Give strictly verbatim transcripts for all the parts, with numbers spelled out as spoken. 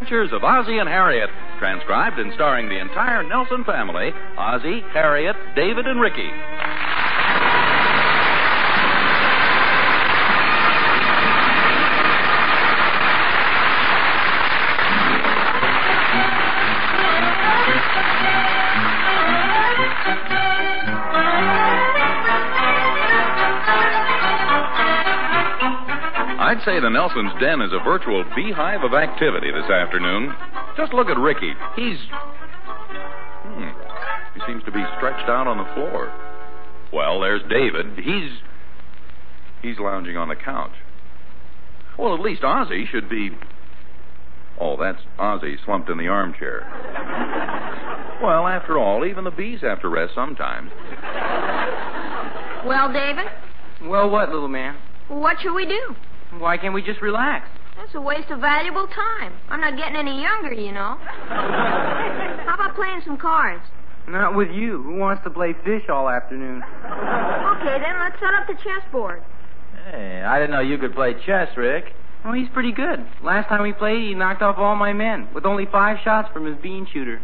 Adventures of Ozzie and Harriet, transcribed and starring the entire Nelson family, Ozzie, Harriet, David, and Ricky. I'd say the Nelson's den is a virtual beehive of activity this afternoon. Just look at Ricky. He's... Hmm. He seems to be stretched out on the floor. Well, there's David. He's... He's lounging on the couch. Well, at least Ozzie should be... Oh, that's Ozzie slumped in the armchair. Well, after all, even the bees have to rest sometimes. Well, David? Well, what, little man? What should we do? Why can't we just relax? That's a waste of valuable time. I'm not getting any younger, you know. How about playing some cards? Not with you. Who wants to play fish all afternoon? Okay, then let's set up the chessboard. Hey, I didn't know you could play chess, Rick. Oh, he's pretty good. Last time we played, he knocked off all my men with only five shots from his bean shooter.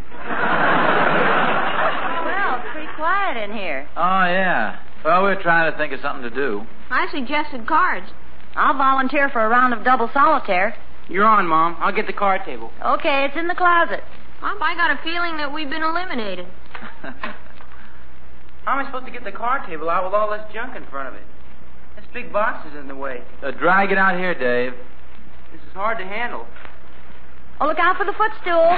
Well, it's pretty quiet in here. Oh, yeah. Well, we're trying to think of something to do. I suggested cards. I'll volunteer for a round of double solitaire. You're on, Mom. I'll get the card table. Okay, it's in the closet. Well, I got a feeling that we've been eliminated. How am I supposed to get the card table out with all this junk in front of it? This big box is in the way. Uh, drag it out here, Dave. This is hard to handle. Oh, look out for the footstool.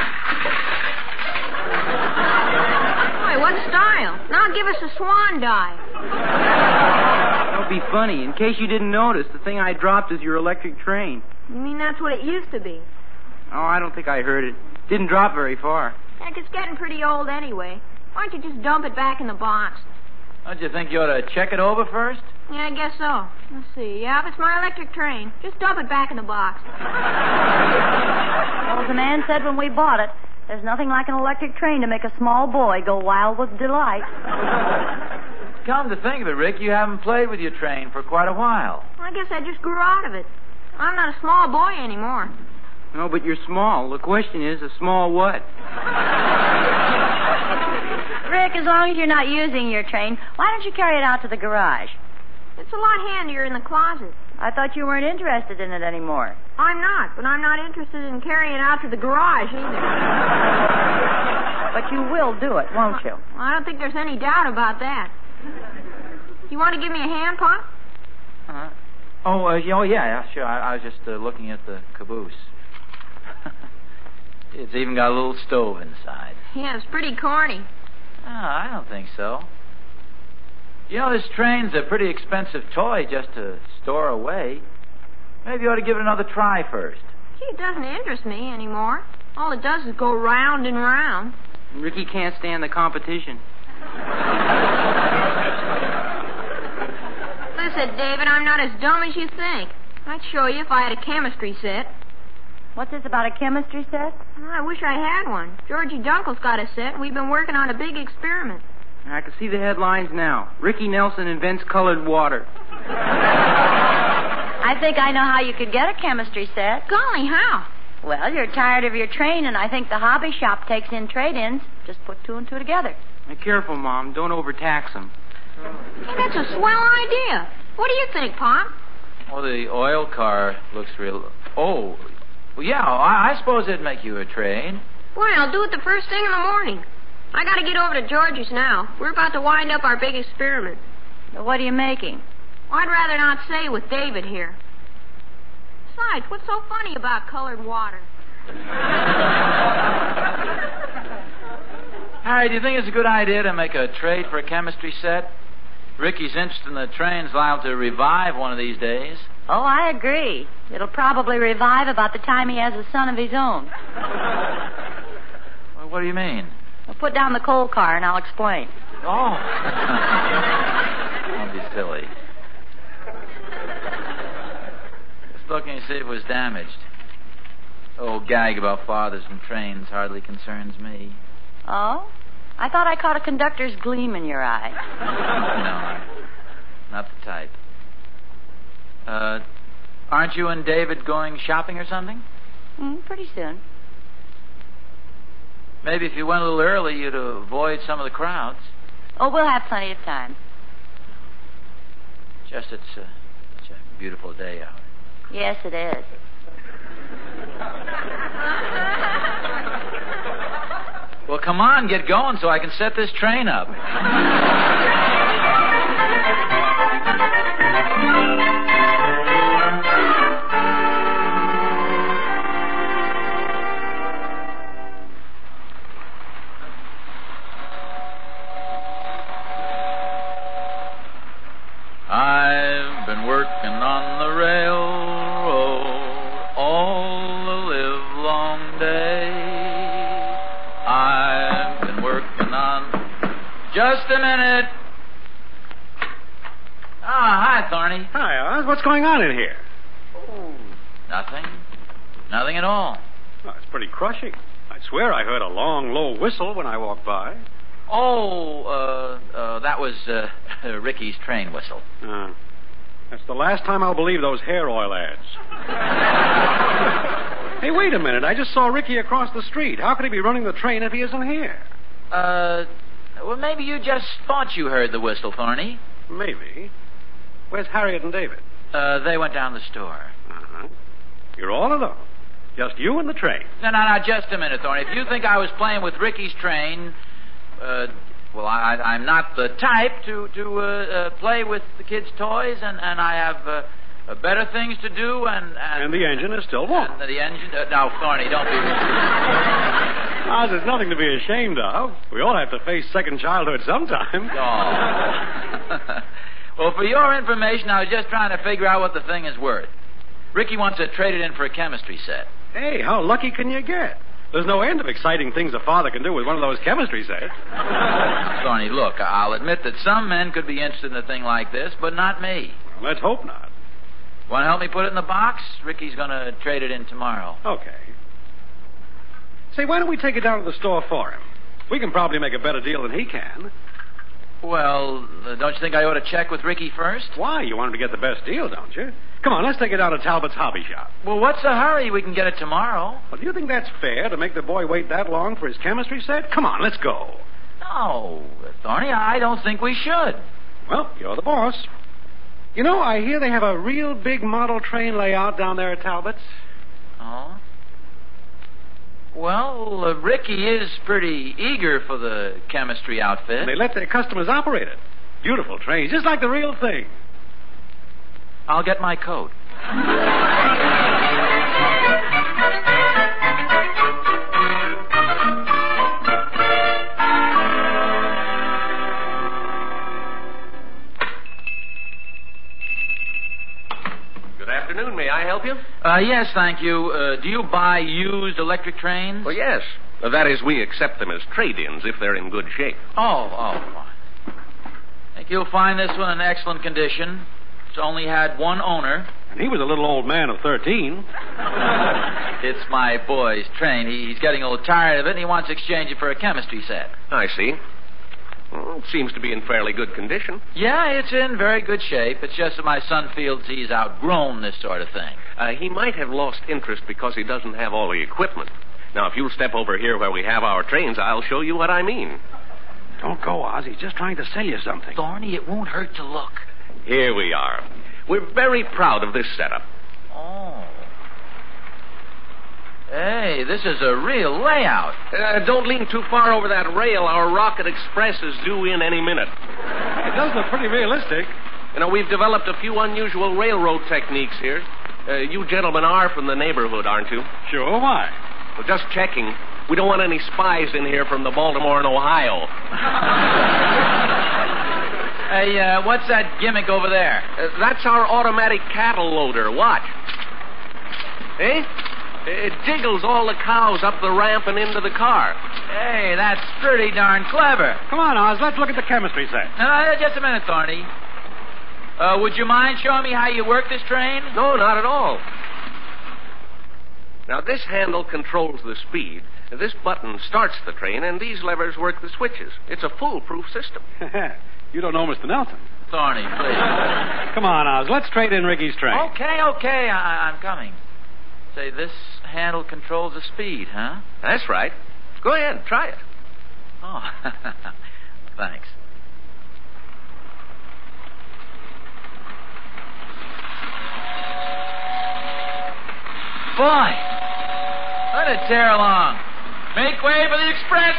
Boy, what style. Now give us a swan dive. That'll be funny. In case you didn't notice, the thing I dropped is your electric train. You mean that's what it used to be? Oh, I don't think I heard it. Didn't drop very far. Heck, it's getting pretty old anyway. Why don't you just dump it back in the box? Don't you think you ought to check it over first? Yeah, I guess so. Let's see. Yeah, it's my electric train. Just dump it back in the box. Well, as the man said when we bought it, there's nothing like an electric train to make a small boy go wild with delight. Come to think of it, Rick, you haven't played with your train for quite a while. I guess I just grew out of it. I'm not a small boy anymore. No, but you're small. The question is, a small what? Rick, as long as you're not using your train, why don't you carry it out to the garage? It's a lot handier in the closet. I thought you weren't interested in it anymore. I'm not, but I'm not interested in carrying it out to the garage either. But you will do it, won't you? I don't think there's any doubt about that. You want to give me a hand, Pop? Uh-huh. Oh, uh, oh, yeah, yeah, sure. I, I was just uh, looking at the caboose. It's even got a little stove inside. Yeah, it's pretty corny. Oh, I don't think so. You know, this train's a pretty expensive toy just to store away. Maybe you ought to give it another try first. Gee, it doesn't interest me anymore. All it does is go round and round. Ricky can't stand the competition. Listen, David, I'm not as dumb as you think. I'd show you if I had a chemistry set. What's this about a chemistry set? I wish I had one. Georgie Dunkel's got a set, and we've been working on a big experiment. I can see the headlines now. Ricky Nelson invents colored water. I think I know how you could get a chemistry set. Golly, how? Well, you're tired of your train, and I think the hobby shop takes in trade-ins. Just put two and two together. Be careful, Mom. Don't overtax them. Hey, that's a swell idea. What do you think, Pop? Well, the oil car looks real... Oh, well, yeah, I, I suppose it'd make you a train. Boy, I'll do it the first thing in the morning. I gotta get over to Georgie's now. We're about to wind up our big experiment. What are you making? I'd rather not say with David here. Besides, what's so funny about colored water? Harry, do you think it's a good idea to make a trade for a chemistry set? Ricky's interest in the train's liable to revive one of these days. Oh, I agree. It'll probably revive about the time he has a son of his own. Well, what do you mean? Well, put down the coal car and I'll explain. Oh. Don't be silly. Just looking to see if it was damaged. The old gag about fathers and trains hardly concerns me. Oh? I thought I caught a conductor's gleam in your eye. No, not the type. Uh, aren't you and David going shopping or something? Mm, pretty soon. Maybe if you went a little early, you'd avoid some of the crowds. Oh, we'll have plenty of time. Just it's uh, such a beautiful day out. Yes, it is. Well, come on, get going so I can set this train up. I've been working on the railroad all the livelong day. I've been working on... Just a minute. Ah, hi, Thorny. Hi, Oz. What's going on in here? Oh, nothing. Nothing at all. Oh, it's pretty crushing. I swear I heard a long, low whistle when I walked by. Oh, uh, uh, that was uh, Ricky's train whistle. Uh, that's the last time I'll believe those hair oil ads. Hey, wait a minute. I just saw Ricky across the street. How could he be running the train if he isn't here? Uh, well, maybe you just thought you heard the whistle, Thorny. Maybe. Where's Harriet and David? Uh, they went down the store. Uh-huh. You're all alone. Just you and the train. No, no, no, just a minute, Thorny. If you think I was playing with Ricky's train... Uh, well, I, I'm not the type to to uh, uh, play with the kids' toys, and, and I have uh, uh, better things to do, and... And, and the engine is still warm. And the engine... Uh, now, Thorny, don't be... Oz, there's nothing to be ashamed of. We all have to face second childhood sometime. Oh. Well, for your information, I was just trying to figure out what the thing is worth. Ricky wants to trade it in for a chemistry set. Hey, how lucky can you get? There's no end of exciting things a father can do with one of those chemistry sets. Thorny, look, I'll admit that some men could be interested in a thing like this, but not me. Well, let's hope not. Want to help me put it in the box? Ricky's going to trade it in tomorrow. Okay. Say, why don't we take it down to the store for him? We can probably make a better deal than he can. Well, uh, don't you think I ought to check with Ricky first? Why? You want him to get the best deal, don't you? Come on, let's take it down to Talbot's hobby shop. Well, what's the hurry? We can get it tomorrow. Well, do you think that's fair to make the boy wait that long for his chemistry set? Come on, let's go. No, Thorny, I don't think we should. Well, you're the boss. You know, I hear they have a real big model train layout down there at Talbot's. Oh? Well, uh, Ricky is pretty eager for the chemistry outfit. And they let their customers operate it. Beautiful trains, just like the real thing. I'll get my coat. Good afternoon. May I help you? Uh, yes, thank you. Uh, do you buy used electric trains? Well, yes. Uh, that is, we accept them as trade-ins if they're in good shape. Oh, oh, fine. I think you'll find this one in excellent condition. It's only had one owner. And he was a little old man of thirteen. It's my boy's train. He, he's getting a little tired of it, and he wants to exchange it for a chemistry set. I see. Well, it seems to be in fairly good condition. Yeah, it's in very good shape. It's just that my son feels he's outgrown this sort of thing. Uh, he might have lost interest because he doesn't have all the equipment. Now, if you'll step over here where we have our trains, I'll show you what I mean. Don't go, Oz. He's just trying to sell you something. Thorny, it won't hurt to look. Here we are. We're very proud of this setup. Oh. Hey, this is a real layout. Uh, don't lean too far over that rail. Our Rocket Express is due in any minute. It does look pretty realistic. You know, we've developed a few unusual railroad techniques here. Uh, you gentlemen are from the neighborhood, aren't you? Sure, why? Well, just checking. We don't want any spies in here from the Baltimore and Ohio. Hey, uh, what's that gimmick over there? Uh, that's our automatic cattle loader. Watch. Eh? It jiggles all the cows up the ramp and into the car. Hey, that's pretty darn clever. Come on, Oz. Let's look at the chemistry set. Uh, just a minute, Thorny. Uh, would you mind showing me how you work this train? No, not at all. Now, this handle controls the speed. This button starts the train, and these levers work the switches. It's a foolproof system. You don't know Mister Nelson. Thorny, please. Come on, Oz. Let's trade in Ricky's train. Okay, okay. I- I'm coming. Say, this handle controls the speed, huh? That's right. Go ahead, try it. Oh, thanks. Boy, let it tear along. Make way for the express.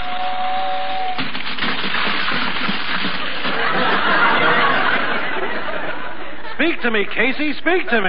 Speak to me, Casey. Speak to me.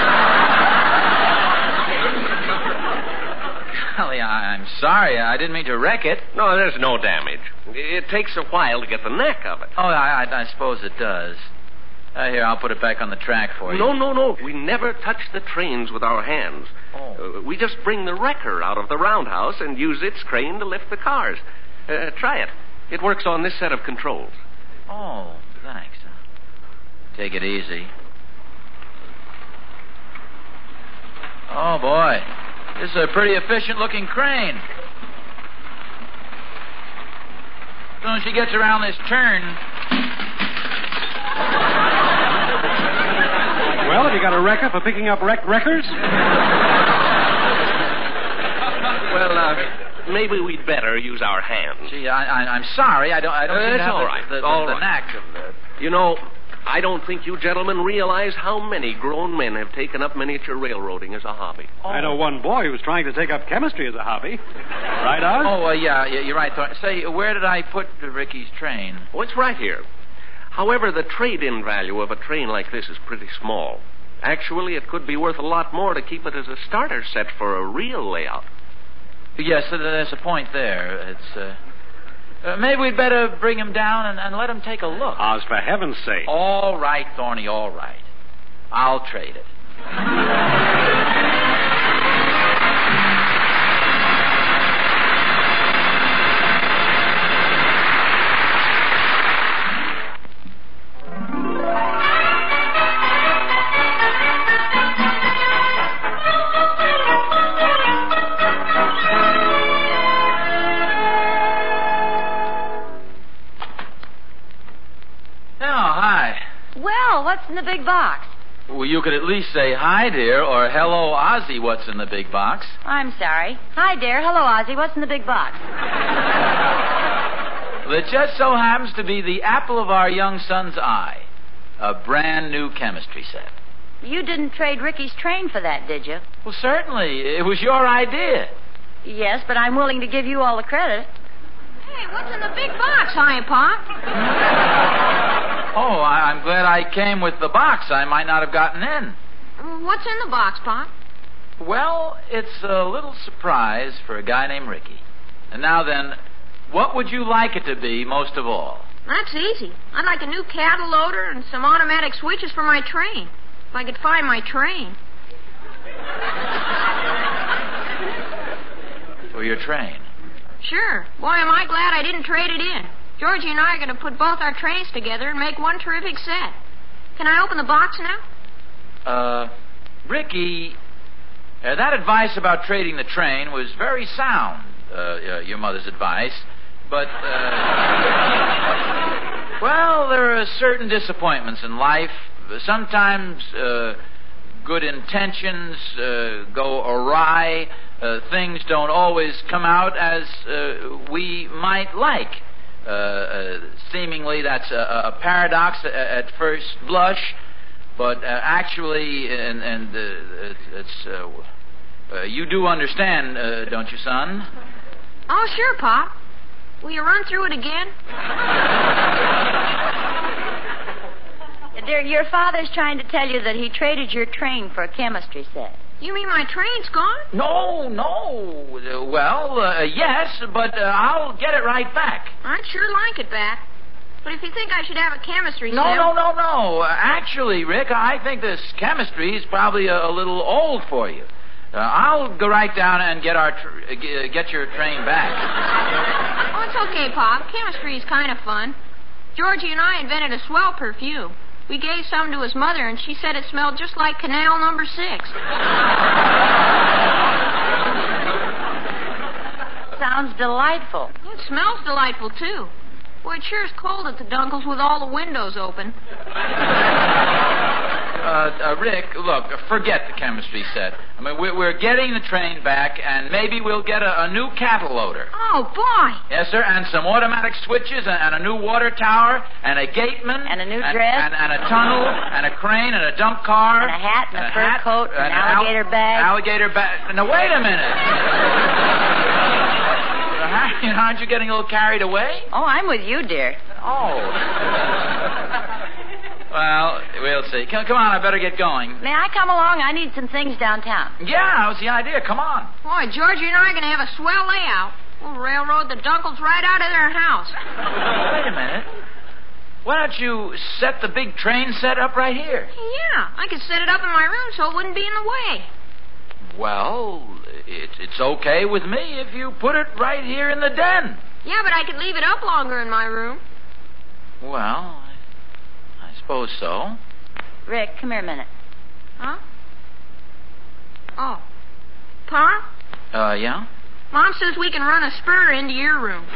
Golly, I- I'm sorry. I didn't mean to wreck it. No, there's no damage. It takes a while to get the neck of it. Oh, I, I, I suppose it does. Uh, here, I'll put it back on the track for you. No, no, no. We never touch the trains with our hands. Oh. Uh, we just bring the wrecker out of the roundhouse and use its crane to lift the cars. Uh, try it. It works on this set of controls. Oh, thanks. Take it easy. Oh, boy. This is a pretty efficient-looking crane. As soon as she gets around this turn... Well, have you got a wrecker for picking up wrecked wreckers? Well, uh, maybe we'd better use our hands. Gee, I, I, I'm sorry. I don't, I don't Uh, seem to it's have all the, right. the, the, All the right. knack of the... You know, I don't think you gentlemen realize how many grown men have taken up miniature railroading as a hobby. Oh. I know one boy who's trying to take up chemistry as a hobby. Right, Oz? Oh, uh, yeah, yeah, you're right. Thor- Say, where did I put Ricky's train? Oh, it's right here. However, the trade-in value of a train like this is pretty small. Actually, it could be worth a lot more to keep it as a starter set for a real layout. Yes, uh, there's a point there. It's, uh... uh maybe we'd better bring him down and, and let him take a look. Oz, for heaven's sake. All right, Thorny, all right. I'll trade it. What's in the big box? Well, you could at least say hi, dear, or hello, Ozzy, what's in the big box? I'm sorry. Hi, dear. Hello, Ozzy. What's in the big box? Well, it just so happens to be the apple of our young son's eye. A brand new chemistry set. You didn't trade Ricky's train for that, did you? Well, certainly. It was your idea. Yes, but I'm willing to give you all the credit. Hey, what's in the big box, Hi, Pop? Oh, I- I'm glad I came with the box. I might not have gotten in. What's in the box, Pop? Well, it's a little surprise for a guy named Ricky. And now then, what would you like it to be most of all? That's easy. I'd like a new cattle loader and some automatic switches for my train. If I could find my train. For your train? Sure. Boy, am I glad I didn't trade it in. Georgie and I are going to put both our trains together and make one terrific set. Can I open the box now? Uh, Ricky, uh, that advice about trading the train was very sound, uh, uh, your mother's advice. But, uh, well, there are certain disappointments in life. Sometimes uh, good intentions uh, go awry. Uh, things don't always come out as uh, we might like. Uh, uh, seemingly, that's a, a paradox at, at first blush, but uh, actually, and, and uh, it's, it's uh, uh, you do understand, uh, don't you, son? Oh, sure, Pop. Will you run through it again? Dear, your father's trying to tell you that he traded your train for a chemistry set. You mean my train's gone? No, no. Uh, well, uh, yes, but uh, I'll get it right back. I'd sure like it back. But if you think I should have a chemistry No, set... no, no, no. Uh, actually, Rick, I think this chemistry is probably a, a little old for you. Uh, I'll go right down and get our tr- uh, g- get your train back. Oh, it's okay, Pop. Chemistry's kind of fun. Georgie and I invented a swell perfume. We gave some to his mother, and she said it smelled just like Canal Number Six. Sounds delightful. It smells delightful, too. Boy, it sure is cold at the Dunkles with all the windows open. Uh, uh, Rick, look, forget the chemistry set. I mean, we're, we're getting the train back, and maybe we'll get a, a new cattle loader. Oh, boy. Yes, sir, and some automatic switches, and, and a new water tower, and a gateman. And a new and, dress. And, and a tunnel, and a crane, and a dump car. And a hat, and, and a fur hat, coat, and an al- alligator bag. Alligator bag. Now, wait a minute. Aren't you getting a little carried away? Oh, I'm with you, dear. Oh. Well, we'll see. Come, come on, I better get going. May I come along? I need some things downtown. Yeah, that was the idea. Come on. Boy, Georgie and I are going to have a swell layout. We'll railroad the Dunkles right out of their house. Wait a minute. Why don't you set the big train set up right here? Yeah, I could set it up in my room so it wouldn't be in the way. Well, it, it's okay with me if you put it right here in the den. Yeah, but I could leave it up longer in my room. Well, I, I suppose so. Rick, come here a minute. Huh? Oh. Pa? Uh, yeah? Mom says we can run a spur into your room.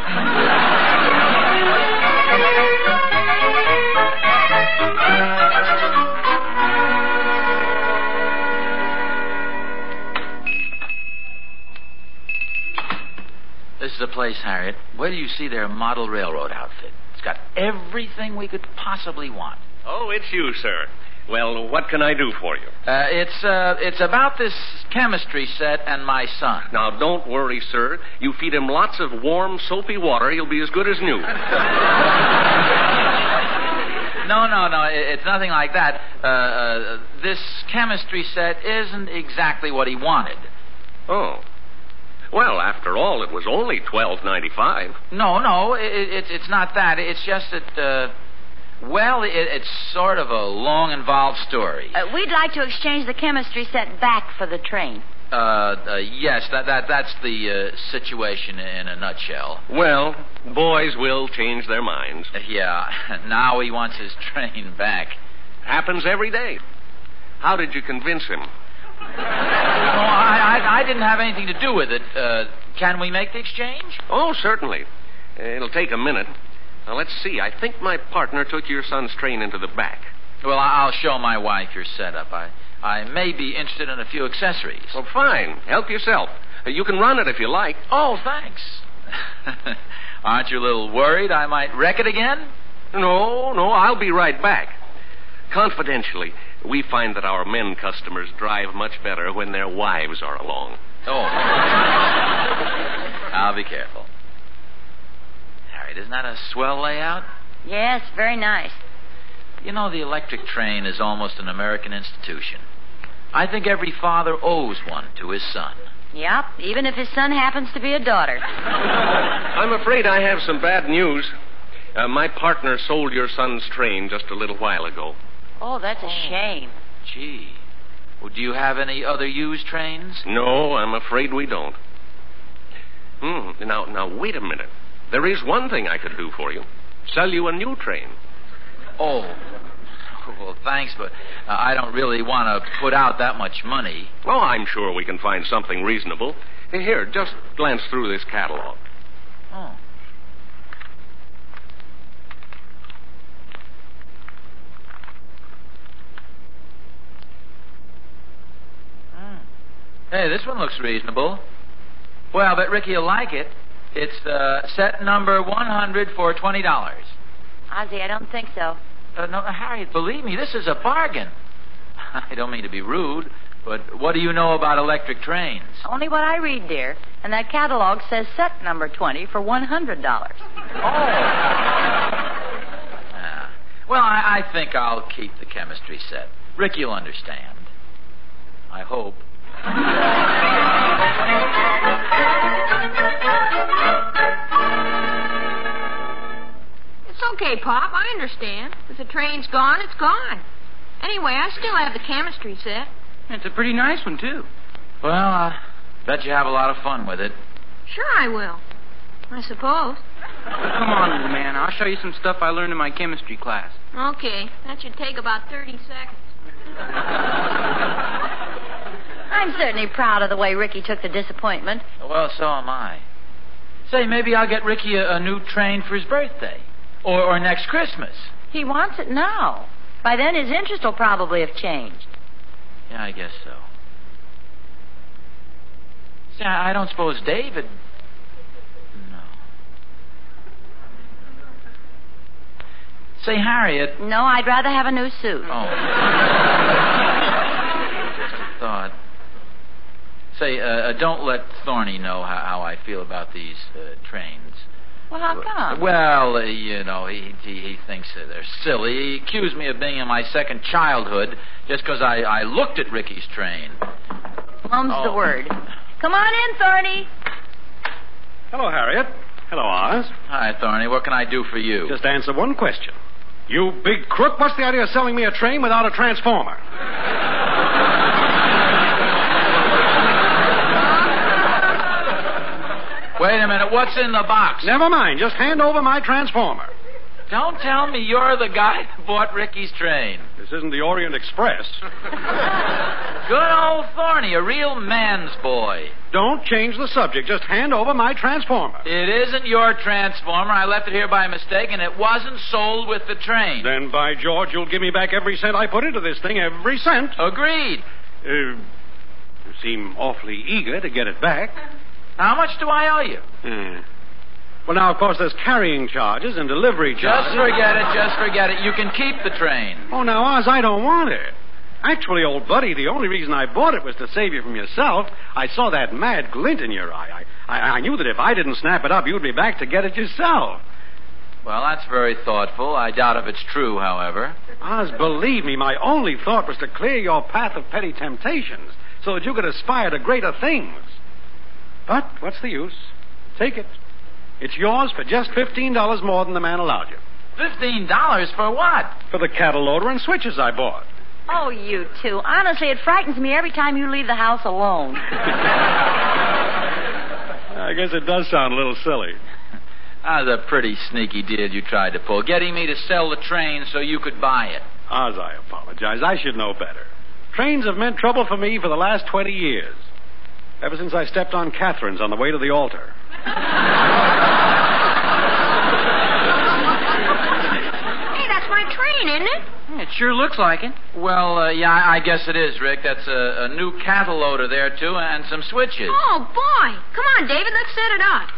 This is the place, Harriet. Where do you see their model railroad outfit? It's got everything we could possibly want. Oh, it's you, sir. Well, what can I do for you? Uh, it's, uh, it's about this chemistry set and my son. Now, don't worry, sir. You feed him lots of warm, soapy water, he'll be as good as new. No, no, no. It's nothing like that. Uh, uh, this chemistry set isn't exactly what he wanted. Oh. Well, after all, it was only twelve ninety-five. No, no, it, it, it's not that. It's just that, uh, well, it, it's sort of a long, involved story. Uh, we'd like to exchange the chemistry set back for the train. Uh, uh yes, that, that that's the uh, situation in a nutshell. Well, boys will change their minds. Uh, yeah, now he wants his train back. Happens every day. How did you convince him? No, I, I, I didn't have anything to do with it. Uh, can we make the exchange? Oh, certainly. It'll take a minute. Now, let's see. I think my partner took your son's train into the back. Well, I'll show my wife your setup. I, I may be interested in a few accessories. Well, fine. Help yourself. You can run it if you like. Oh, thanks. Aren't you a little worried I might wreck it again? No, no, I'll be right back. Confidentially, we find that our men customers drive much better when their wives are along. Oh. I'll be careful. Harriet, isn't that a swell layout? Yes, very nice. You know, the electric train is almost an American institution. I think every father owes one to his son. Yep, even if his son happens to be a daughter. I'm afraid I have some bad news. Uh, my partner sold your son's train just a little while ago. Oh, that's a shame. Gee. Well, do you have any other used trains? No, I'm afraid we don't. Hmm. Now, now, wait a minute. There is one thing I could do for you. Sell you a new train. Oh. Well, thanks, but uh, I don't really want to put out that much money. Oh, I'm sure we can find something reasonable. Here, just glance through this catalog. Oh. Hey, this one looks reasonable. Well, I bet Ricky will like it. It's uh, set number one hundred for twenty dollars. Ozzie, I don't think so. Uh, no, Harriet, believe me, this is a bargain. I don't mean to be rude, but what do you know about electric trains? Only what I read, dear. And that catalog says set number twenty for one hundred dollars. Oh. Yeah. Well, I, I think I'll keep the chemistry set. Ricky will understand. I hope. It's okay, Pop. I understand. If the train's gone, it's gone. Anyway, I still have the chemistry set. It's a pretty nice one, too. Well, I bet you have a lot of fun with it. Sure I will. I suppose. Come on, little man. I'll show you some stuff I learned in my chemistry class. Okay. That should take about thirty seconds. I'm certainly proud of the way Ricky took the disappointment. Well, so am I. Say, maybe I'll get Ricky a, a new train for his birthday. Or, or next Christmas. He wants it now. By then, his interest will probably have changed. Yeah, I guess so. See, I I don't suppose David... No. Say, Harriet... No, I'd rather have a new suit. Oh. Just a thought. Say, uh, uh, don't let Thorny know how, how I feel about these uh, trains. Well, how come? Well, uh, you know, he, he he thinks uh, they're silly. He accused me of being in my second childhood just because I, I looked at Ricky's train. Mum's Oh. the word. Come on in, Thorny. Hello, Harriet. Hello, Oz. Hi, Thorny. What can I do for you? Just answer one question. You big crook, what's the idea of selling me a train without a transformer? Wait a minute. What's in the box? Never mind. Just hand over my transformer. Don't tell me you're the guy who bought Ricky's train. This isn't the Orient Express. Good old Thorny, a real man's boy. Don't change the subject. Just hand over my transformer. It isn't your transformer. I left it here by mistake, and it wasn't sold with the train. Then, by George, you'll give me back every cent I put into this thing. Every cent. Agreed. Uh, you seem awfully eager to get it back. How much do I owe you? Uh, well, now, of course, there's carrying charges and delivery charges. Just forget it. Just forget it. You can keep the train. Oh, now, Oz, I don't want it. Actually, old buddy, the only reason I bought it was to save you from yourself. I saw that mad glint in your eye. I, I, I knew that if I didn't snap it up, you'd be back to get it yourself. Well, that's very thoughtful. I doubt if it's true, however. Oz, believe me, my only thought was to clear your path of petty temptations so that you could aspire to greater things. But what's the use? Take it. It's yours for just fifteen dollars more than the man allowed you. Fifteen dollars for what? For the cattle loader and switches I bought. Oh, you two. Honestly, it frightens me every time you leave the house alone. I guess it does sound a little silly. That was a pretty sneaky deal you tried to pull, getting me to sell the train so you could buy it. Oz, I apologize. I should know better. Trains have meant trouble for me for the last twenty years. Ever since I stepped on Catherine's on the way to the altar. Hey, that's my train, isn't it? It sure looks like it. Well, uh, yeah, I I guess it is, Rick. That's a, a new cattle loader there, too, and some switches. Oh, boy. Come on, David, let's set it up.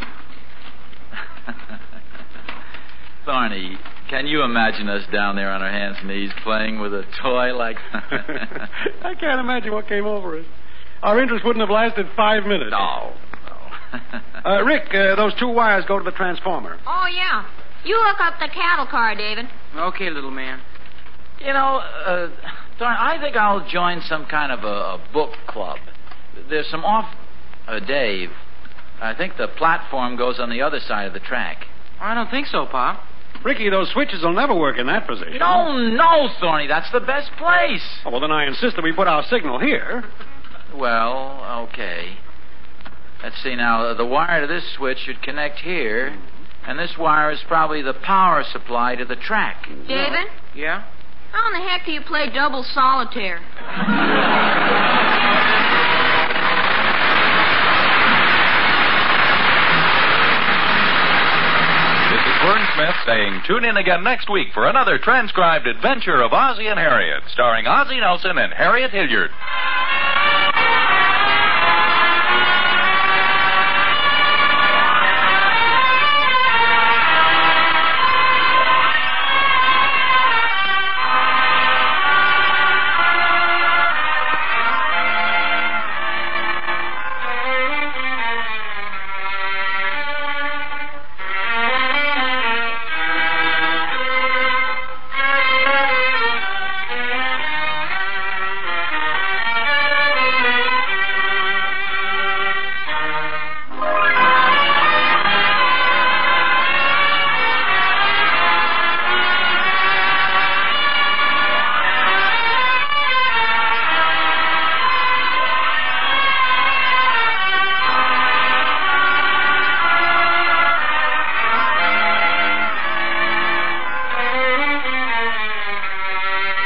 Thorny, can you imagine us down there on our hands and knees playing with a toy like that? I can't imagine what came over us. Our interest wouldn't have lasted five minutes. No, no. uh, Rick, uh, those two wires go to the transformer. Oh, yeah. You look up the cattle car, David. Okay, little man. You know, uh, Thorny, I think I'll join some kind of a, a book club. There's some off... Uh, Dave, I think the platform goes on the other side of the track. I don't think so, Pop. Ricky, those switches will never work in that position. No, no, Thorny, that's the best place. Oh, well, then I insist that we put our signal here. Well, okay. Let's see now. The wire to this switch should connect here, and this wire is probably the power supply to the track. David, Yeah? how in the heck do you play double solitaire? This is Vern Smith saying tune in again next week for another transcribed adventure of Ozzie and Harriet, starring Ozzie Nelson and Harriet Hilliard.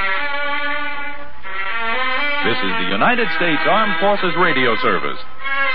This is the United States Armed Forces Radio Service.